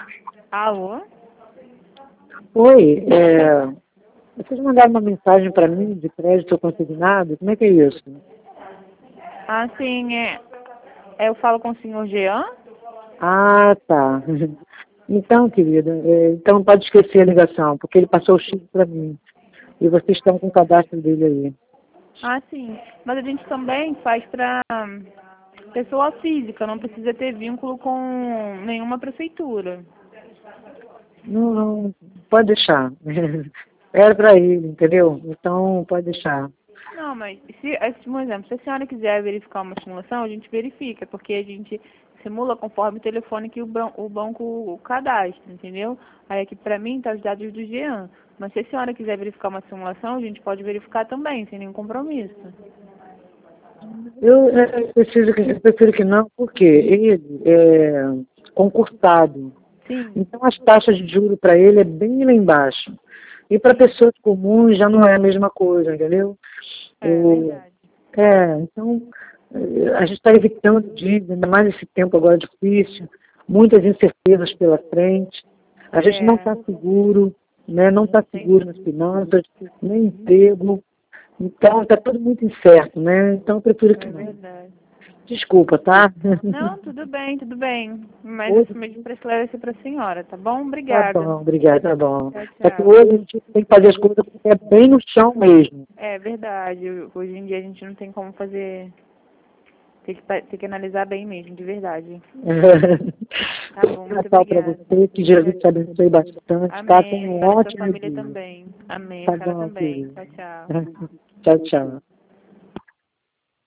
Alô? Oi, vocês mandaram uma mensagem para mim de crédito consignado? Como é que é isso? Ah, sim, eu falo com o senhor Jean? Ah, tá. Então, querida, então pode esquecer a ligação, porque ele passou o chip para mim. E vocês estão com o cadastro dele aí. Ah, sim. Mas a gente também faz para pessoa física, não precisa ter vínculo com nenhuma prefeitura. Não, não, pode deixar. Era para ele, entendeu? Então, pode deixar. Não, mas um exemplo, se a senhora quiser verificar uma simulação, a gente verifica, porque a gente simula conforme o telefone que o banco cadastra, entendeu? Aí aqui pra mim tá os dados do Jean. Mas se a senhora quiser verificar uma simulação, a gente pode verificar também, sem nenhum compromisso. Eu prefiro que não, porque ele é concursado. Sim, Então, as taxas de juros para ele é bem lá embaixo. E para pessoas comuns já não é a mesma coisa, entendeu? é verdade. Então, a gente está evitando dívida, ainda mais esse tempo agora difícil, muitas incertezas pela frente. A gente não É, está seguro, né? Não está tem seguro nas finanças, nem emprego. Então, está tudo muito incerto, né? Então, eu prefiro que é não. verdade. Desculpa, tá? Não, tudo bem, tudo bem. Mas Hoje, isso mesmo para esclarecer para a senhora, tá bom? tá Obrigada. bom, obrigado, tá bom. Tchau, É que tchau. hoje a gente tem que fazer as coisas bem no chão mesmo. É verdade. Hoje em dia a gente não tem como fazer. Tem que analisar bem mesmo, de verdade. Tá bom, muito Natal para obrigada. você, que Jesus te abençoe bastante, tá? Amém. Tenha A um senhora e sua ótimo família dia. também. Amém. A Tá senhora bom, também. querido. Tchau, tchau. Tchau, tchau.